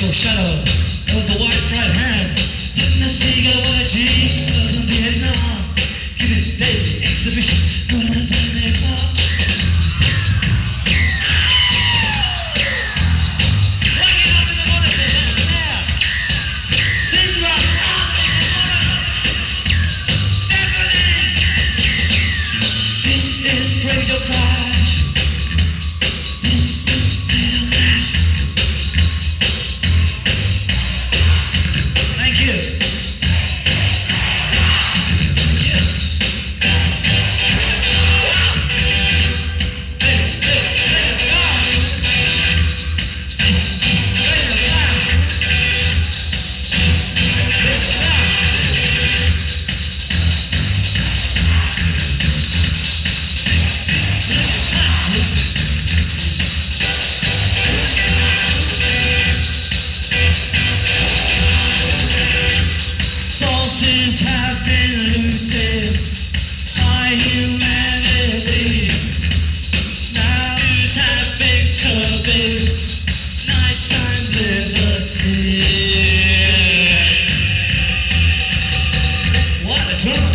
your shadow of the white right hand. Didn't I see you got a white G of Vietnam? Give it daily exhibition. Have been looted by humanity. Now have been curbing nighttime liberty. What a drama!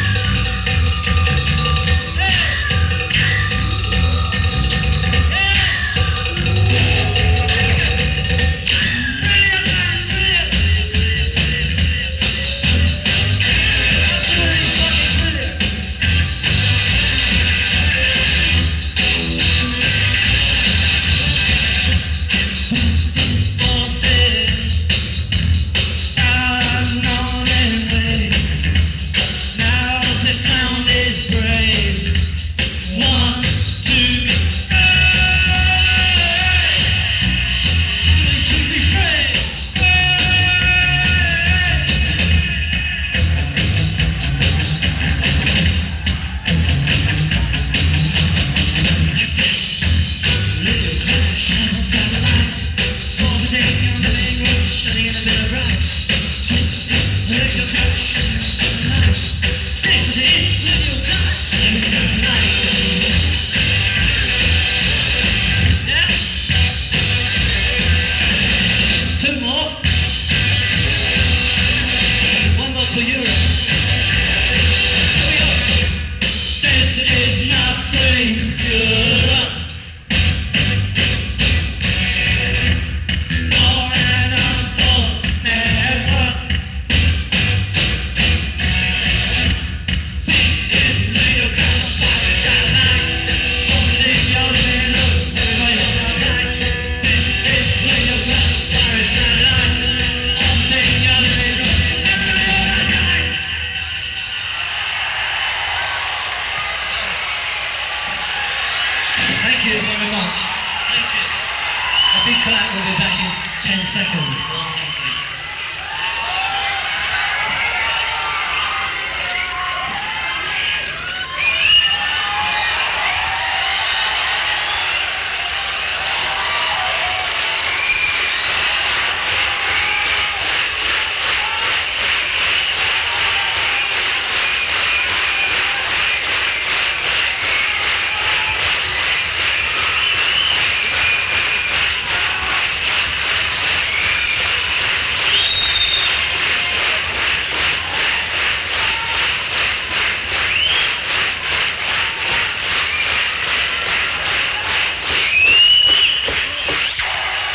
Thank you very much. Thank you. A big clap will be back in 10 seconds.